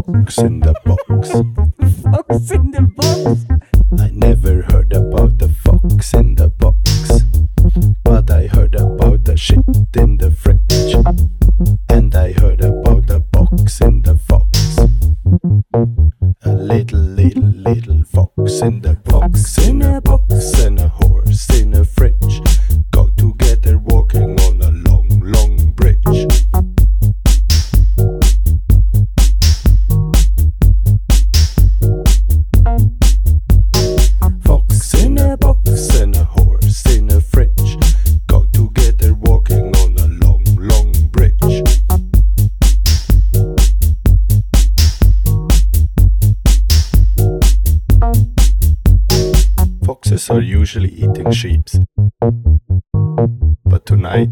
fox in the box. Fox in the box. I never heard about the fox in the box, but I heard about the shit in the fridge, and I heard about the box in the fox. A little fox in the box, in a box, and a horse in a fridge go together walking on a long bridge. Fox in a box and a horse in a fridge go together walking on a long bridge. Foxes are usually eating sheep, but tonight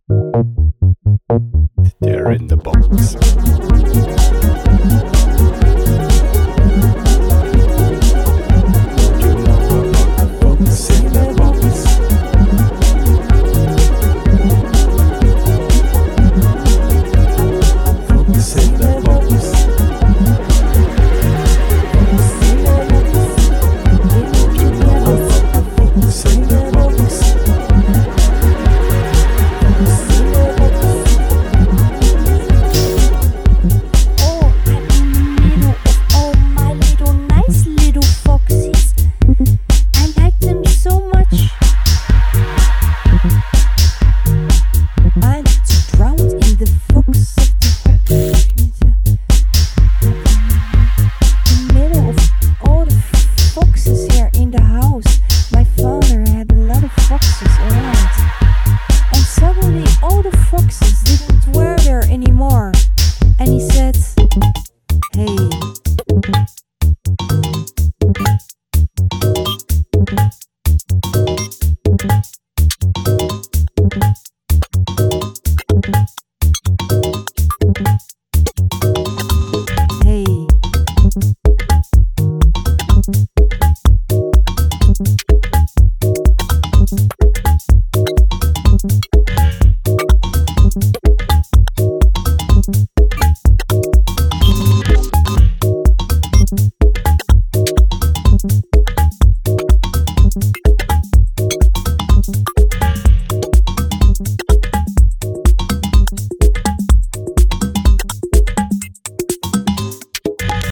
they're in the box. Foxes didn't wear there anymore, and he said, "Hey,